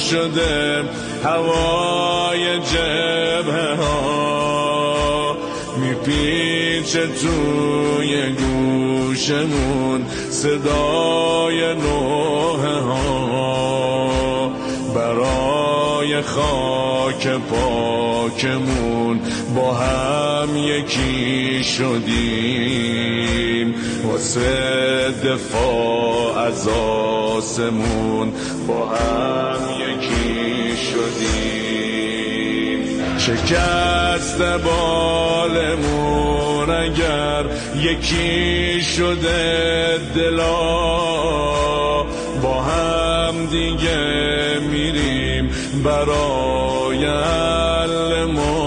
شده هوای جبهه ها، میپیچه توی گوشمون صدای نوحه ها، برای خاک پاکمون با هم یکی شدیم، واسه دفاع از آسمون با هم یکی شدیم. شکست بالمون اگر یکی شده دلا، با هم دیگه میریم برای حل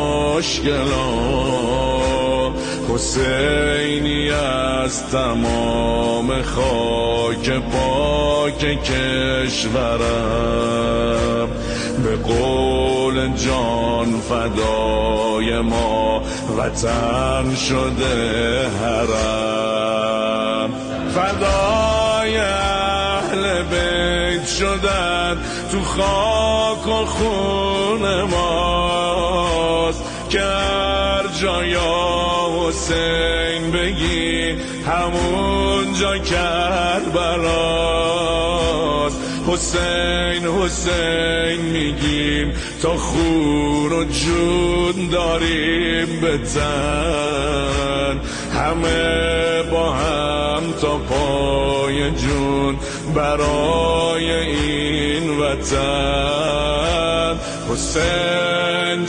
مشکلات. حسینی از تمام خاک پاک کشورم، به قول جان فدای ما وطن شده حرم. فدای اهل بیت شدن تو خاک و خون ماست، که هر جا یا حسین بگی همون جا کربلاست. حسین حسین میگیم تا خون و جون داریم به تن، همه با هم تا پای جون برای این وطن. حسین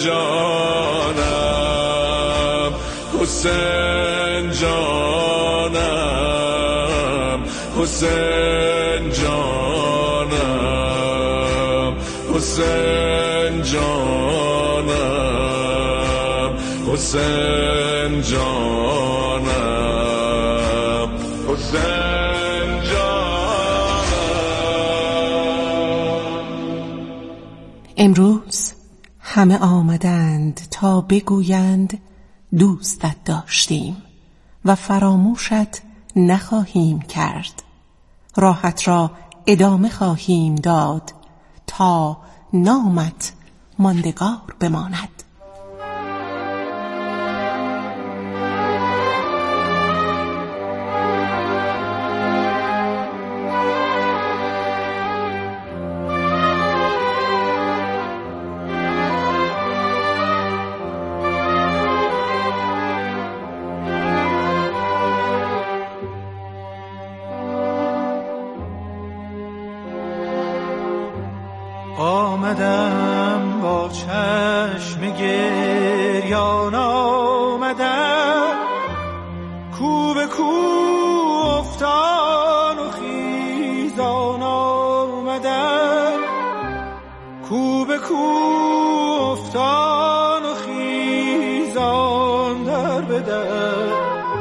جانم، حسین جانم، حسین جانم، حسین جانم، حسین جانم، حسین جانم. امروز همه آمدند تا بگویند دوستت داشتیم و فراموشت نخواهیم کرد. راحت را ادامه خواهیم داد تا نامت ماندگار بماند. آمدم با چشم گریان، آمدم کو به کو افتان و خیزان، آمدم کو به کو افتان و خیزان، در به در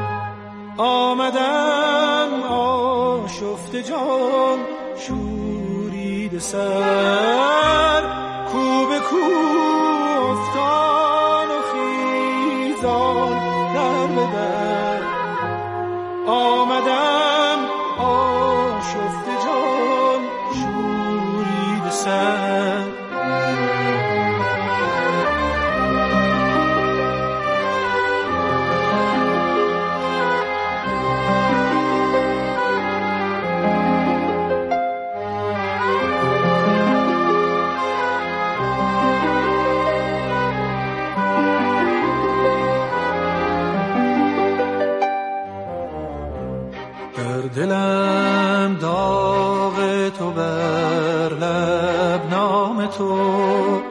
آمدم آشفته جان شورید سر، کو به کو افتان و خیزان، در به در آمدم آشفته جان شورید سر. دلم داغ تو بر لب نام تو،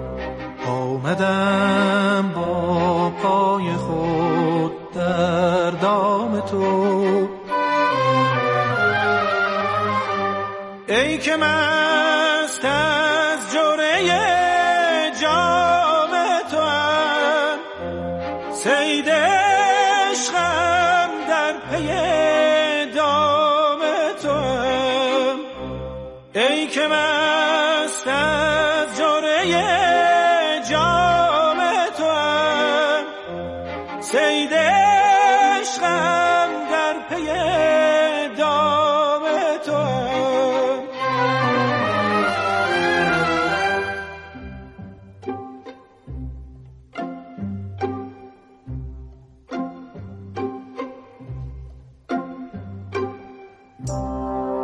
آمدم با پای خود در دام تو. ای که مست از جرعه جام توام، صید عشقم در پی ای که مست از جرعه جام توام، صید عشقم در پی دام توام.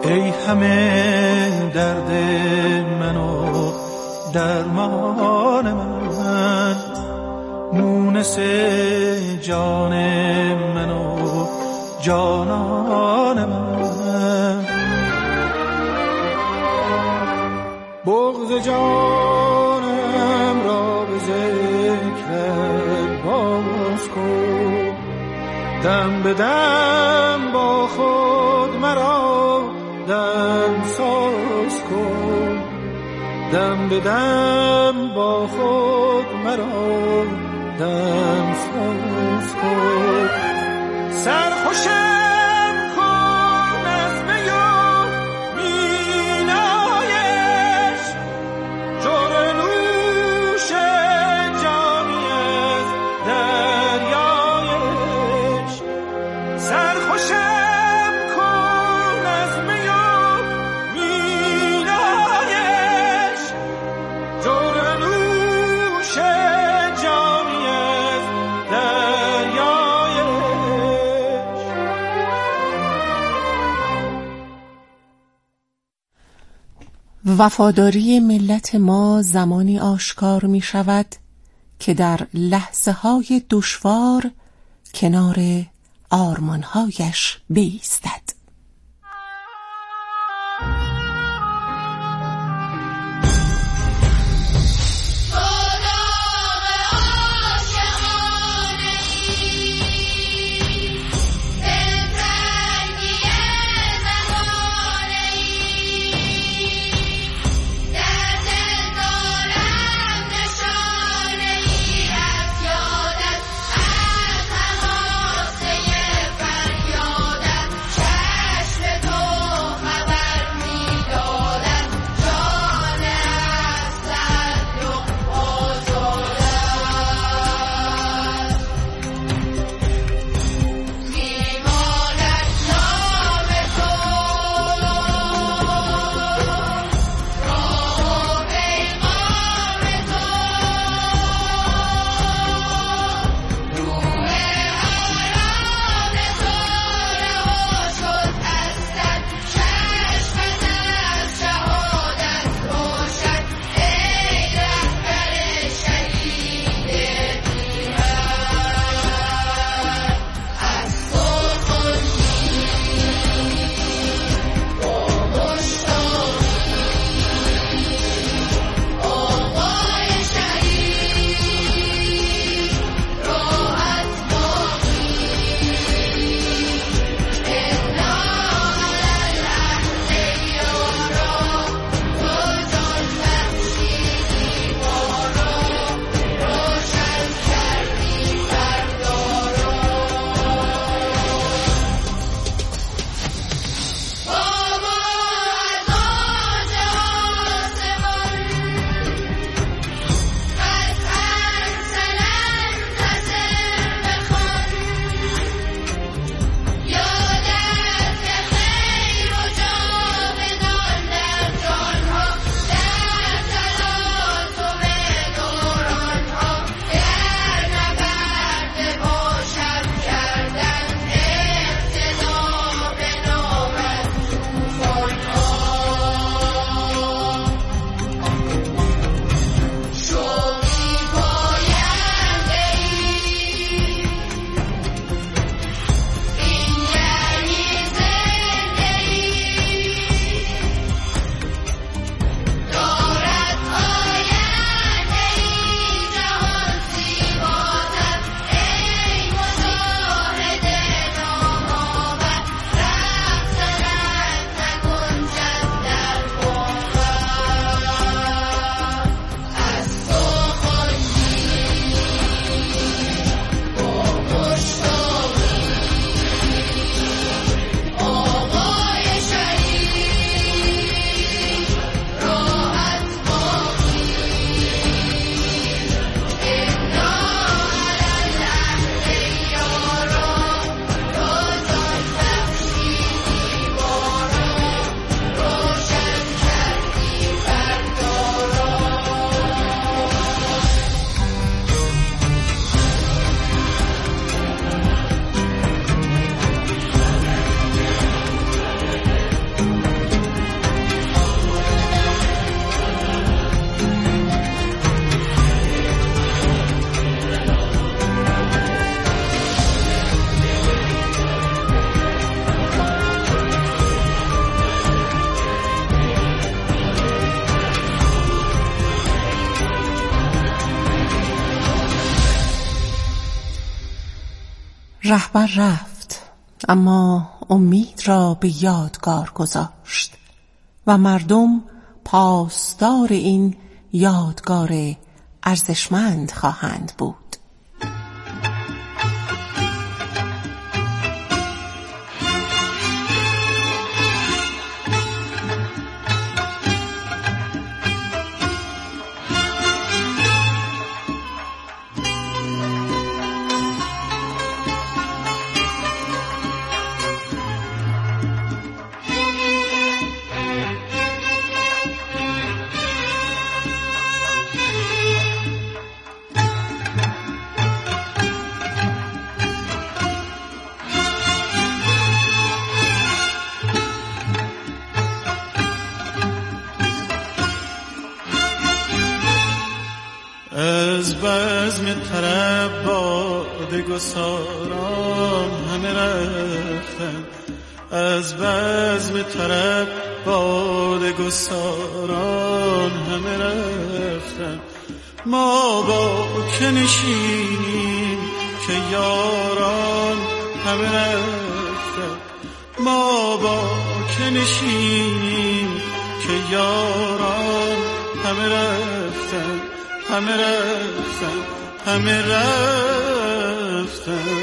ای همه درد من و درمان من، مونس جان من و جانان من. بغض جانم را به ذکرت باز کن، دم به دم با خود مرا دم ساز کن، دم به دم با خود مرا دم ساز کن. سرخوشم کن از می و مینایش، جور نوش جامی از دریایش. سرخوشم کن از می و مینایش، جور نوش جامی از دریایش. وفاداری ملت ما زمانی آشکار می شود که در لحظه های دشوار کنار آرمانهایش بایستد. Yeah. رهبر رفت، اما امید را به یادگار گذاشت و مردم پاسدار این یادگار ارزشمند خواهند بود. از بزم طرب باده گساران همه رفتن، از بزم طرب باده گساران همه رفتن. ما با که نشینیم که یاران همه رفتن، ما با که نشینیم که یاران همه رفتن، همه رفتن، همه رفتن.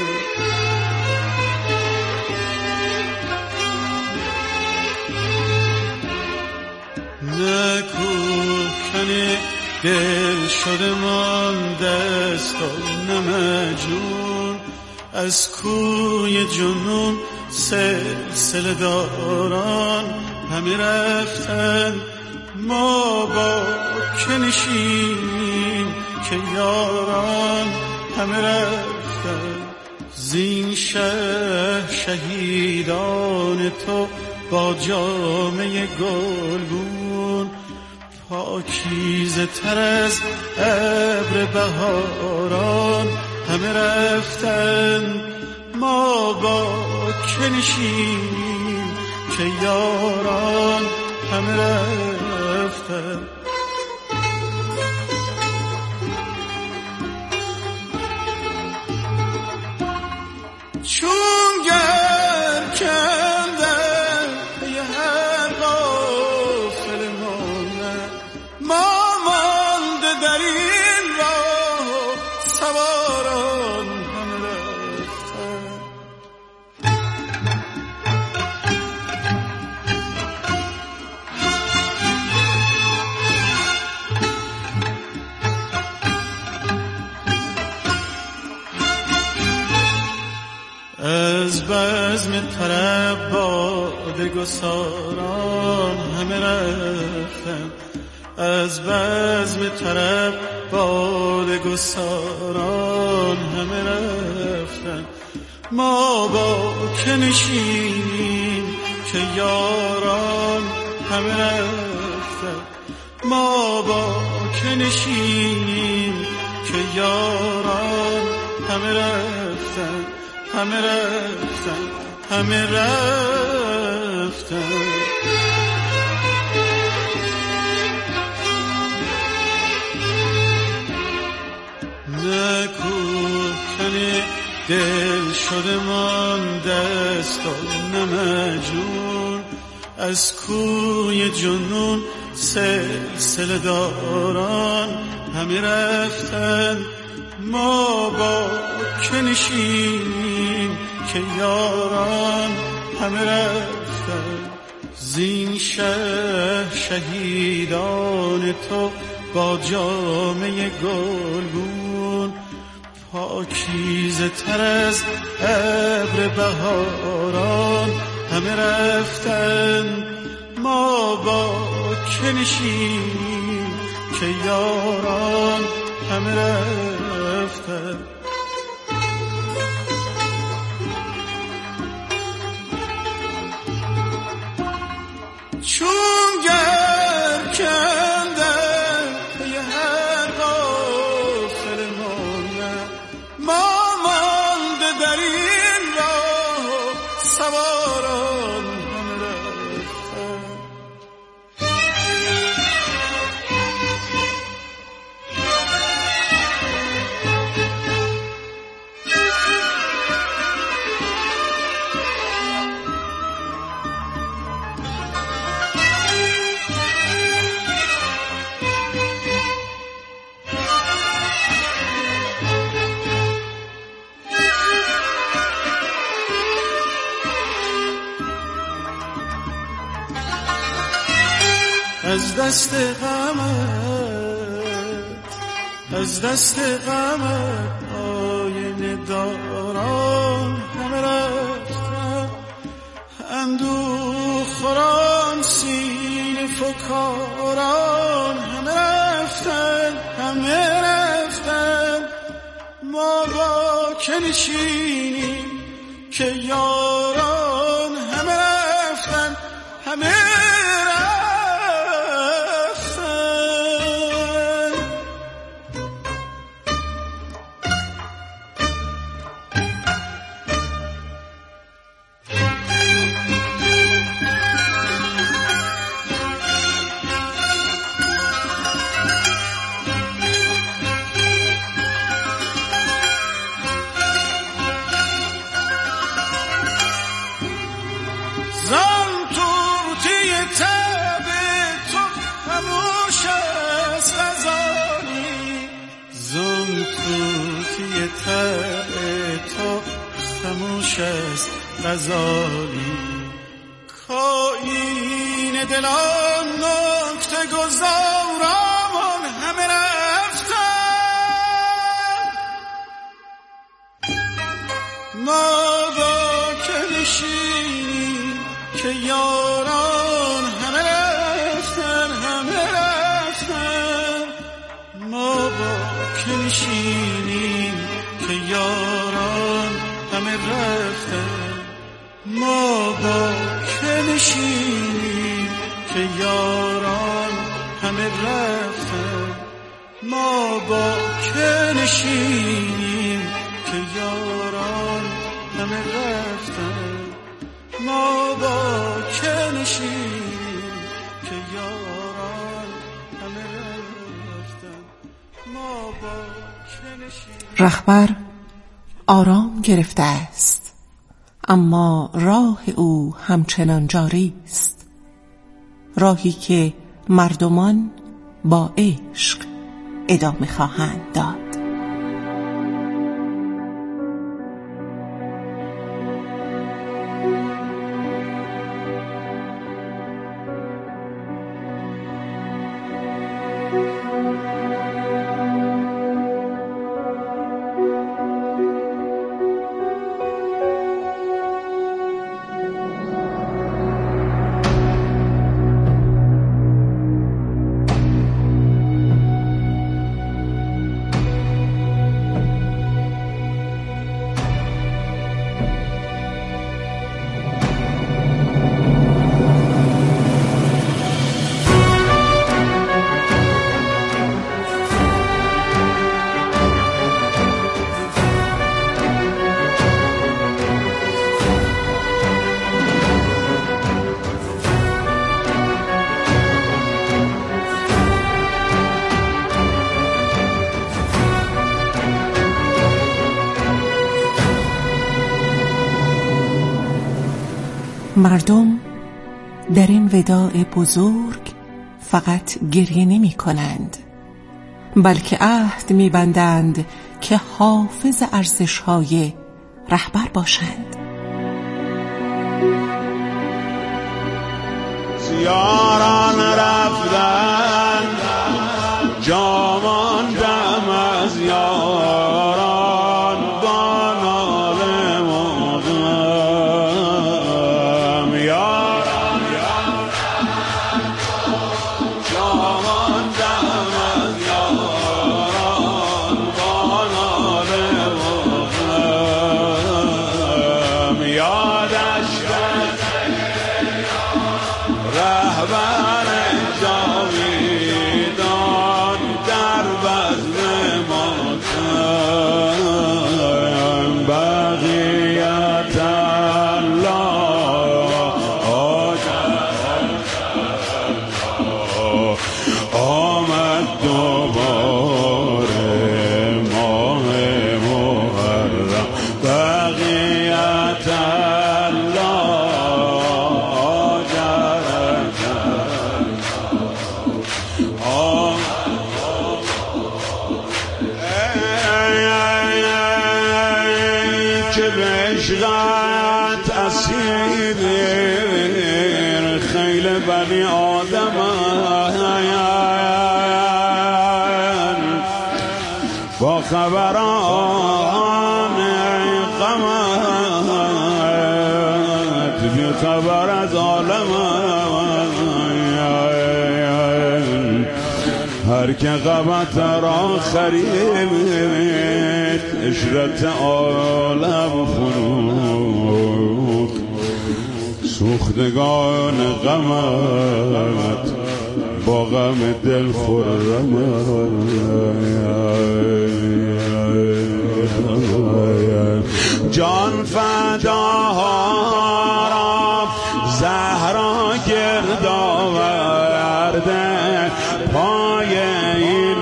نه کوکن دل شده من دست و نه مجنون، از کوی جنون سلسله داران همه رفتن. ما با که نشینیم که یاران همه رفتن، زین شهر شهیدان تو با جامه گلگون، پاکیزه تر از ابر بهاران همه رفتن. ما با که نشینیم که یاران همه رفتن. چون گر کندن یه هر غافل مانه، ما مانده در این راه و سواران همه رفتن. از بزم طرب باده گساران همه رفتن، از بزم طرب باده گساران همه رفتن. ما با که نشینیم که یاران همه رفتن، ما با که نشینیم که یاران همه رفتن، همه رفتن، همه رفتن. نه کوکن دل شده من دست و نه مجنون، از کوی جنون سلسله داران همه رفتن. ما با که نشینیم که یاران همه رفتن، زین شهر شهیدان تو با جامه گلگون، پاکیزه تر از ابر بهاران همه رفتن. ما با که نشینیم که یاران همه رفتن. چون گر کندن یه هر غافل مانه، ما مانده در این راه و سواران همه رفتن. از دست غمت آینه داران همه رفتن، اندوه خوران سینه فکاران همه رفتن. ما با که نشینیم که یاران همه رفتن. خاموش است غزالی، کاین دلان نکته گذاران همه رفتن. ما با که نشینیم که یاران همه رفتن. ما با که نشینیم که یاران همه رفتن. ما با که نشینیم که یاران همه رفتن. ما با که نشینیم که یاران همه رفتن. ما با که نشینیم که یاران همه رفتن. ما با که نشینیم. رهبر آرام گرفته است، اما راه او همچنان جاری است، راهی که مردمان با عشق ادامه خواهند داد. مردم در این وداع بزرگ فقط گریه نمی کنند، بلکه عهد می بندند که حافظ ارزش‌های رهبر باشند. یاران رفتن جا ماندم از یاران با ناله مغم. یاران جا ماندم از یاران با ناله مغم. یادش رهبر جاویدان در بزم ماتم. با خبران غمت بی خبر از عالمت هر که غمت را خرید عشرت عالم فروخت سوختگان غمت با غم دل خرمت جان فداها را زهرا گرد آورده پای این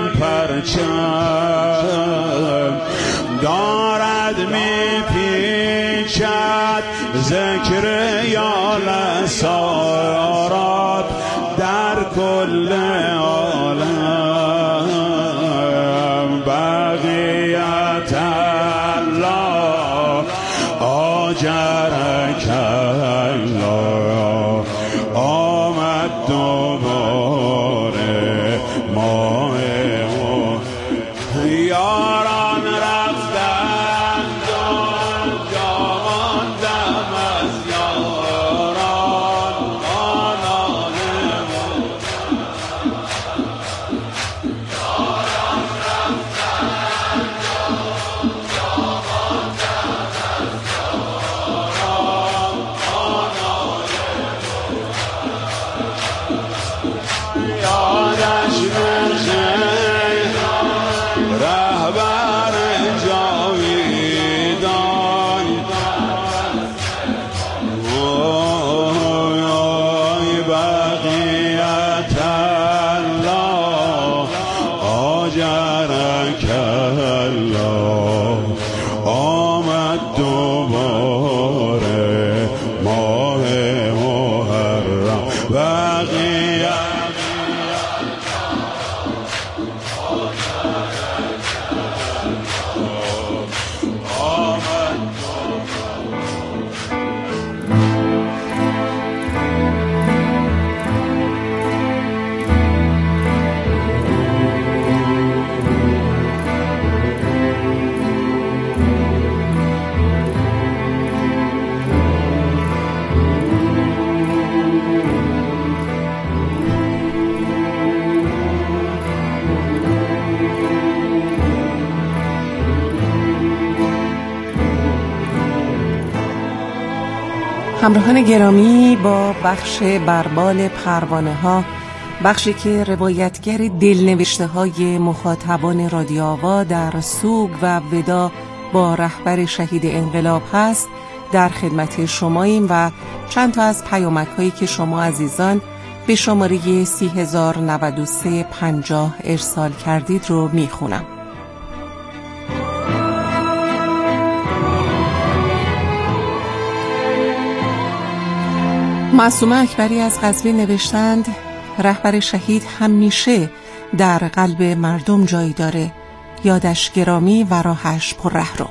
پرچم دارد میپیچد ذکر یال سارات در کل عالم بقیت الله آجرک الله آمد دوباره ماه یاران رفتن جا ماندم از یاران آنان یاران رفتن جا ماندم از یاران آنان یادش بخیر رهبر جاویدان وای بقیت الله آجرک الله آمد دوباره ماه محرم بقیت همراهان گرامی، با بخش بربال پروانه ها، بخشی که روایتگر دلنوشته های مخاطبان رادیو آوا در سوگ و ودا با رهبر شهید انقلاب هست، در خدمت شماییم و چند تا از پیامک هایی که شما عزیزان به شماره 309350 ارسال کردید رو میخونم. معصومه اکبری از قزوین نوشتند رهبر شهید همیشه در قلب مردم جایی داره، یادش گرامی و راهش پر رهرو.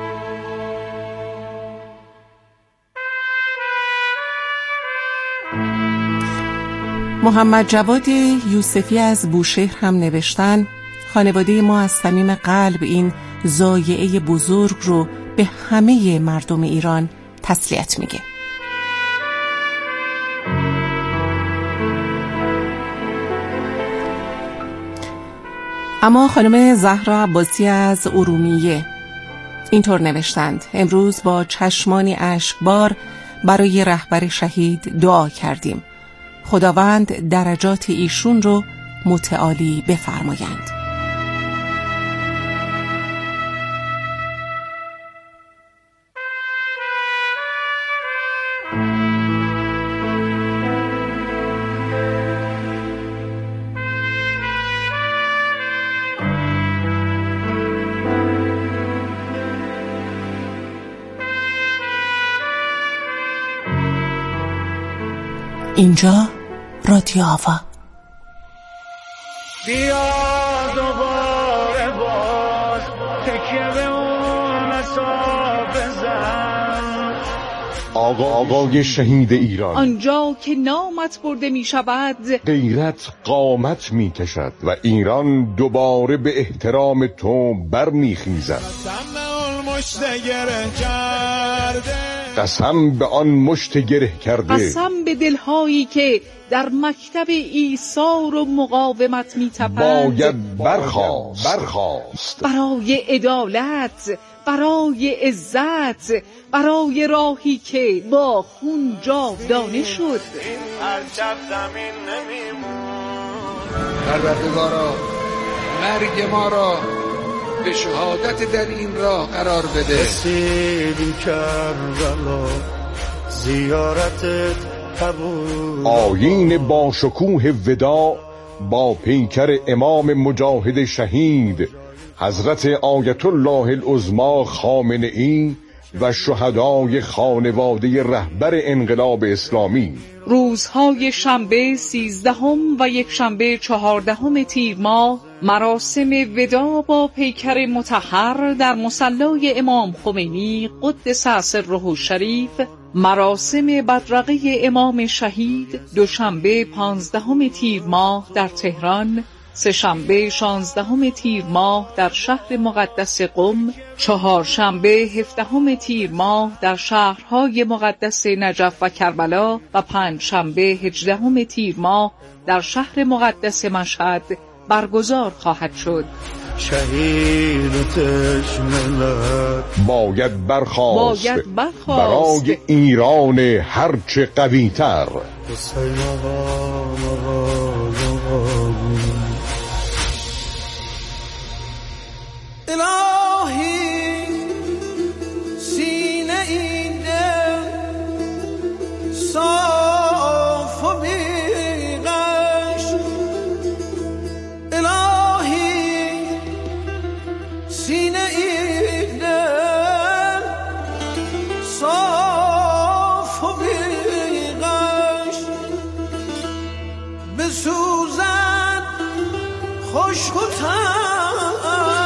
محمد جواد یوسفی از بوشهر هم نوشتن خانواده ما از صمیم قلب این ضایعه بزرگ رو به همه مردم ایران تسلیت میگه. اما خانم زهرا عباسی از ارومیه اینطور نوشتند امروز با چشمانی اشکبار برای رهبر شهید دعا کردیم، خداوند درجات ایشون رو متعالی بفرمایند. اینجا رادیو آوا. بیا دوباره باز تکیه به اون اصاب بزن، آقای شهید ایران. آنجا که نامت برده می شود غیرت قامت می کشد و ایران دوباره به احترام تو برمی خیزد. قسم به آن مشت گره کرده، قسم به دلهایی که در مکتب ایثار و مقاومت می تپند، باید برخاست برای عدالت، برای عزت، برای راهی که با خون جاودانه شد. پروردگارا مرگ ما را به شهادت در این راه قرار بده. رسیدیم کربلا زیارتت قبول. آیین با شکوه وداع با پیکر امام مجاهد شهید حضرت آیت الله العظمی خامنه‌ای و شهدای خانواده رهبر انقلاب اسلامی. روزهای شنبه 13 و یکشنبه 14 تیر ماه مراسم وداع با پیکر مطهر در مصلی امام خمینی قدس سره الشریف، مراسم بدرقه امام شهید دوشنبه 15 تیر ماه در تهران، سه‌شنبه 16 تیر ماه در شهر مقدس قم، چهارشنبه 17 تیر ماه در شهرهای مقدس نجف و کربلا و پنجشنبه 18 تیر ماه در شهر مقدس مشهد برگزار خواهد شد. شهیدتش ملت باید برخاست برای ایران هرچه قوی‌تر. حسین آقا الهی سینه این دل صاف و بیغش، الهی سینه این دل صاف و بیغش، بسوزد خشک و تر